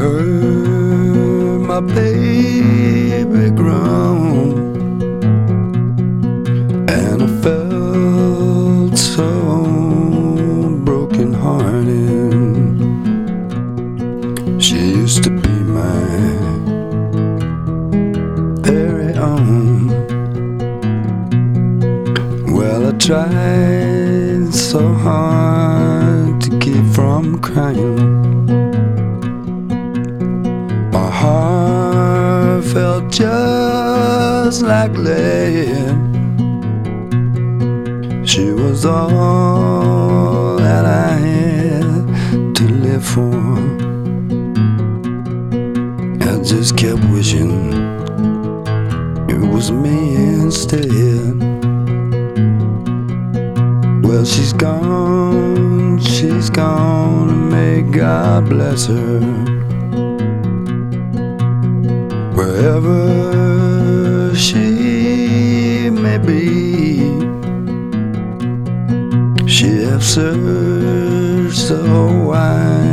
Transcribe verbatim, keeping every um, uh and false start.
heard my baby groan, and I felt so broken hearted. She used to be my very own. Well, I tried so hard to keep from crying. My heart felt just like lead. She was all that I had to live for. I just kept wishing it was me instead. Well, she's gone, she's gone, and may God bless her. Wherever she may be, she has searched so wide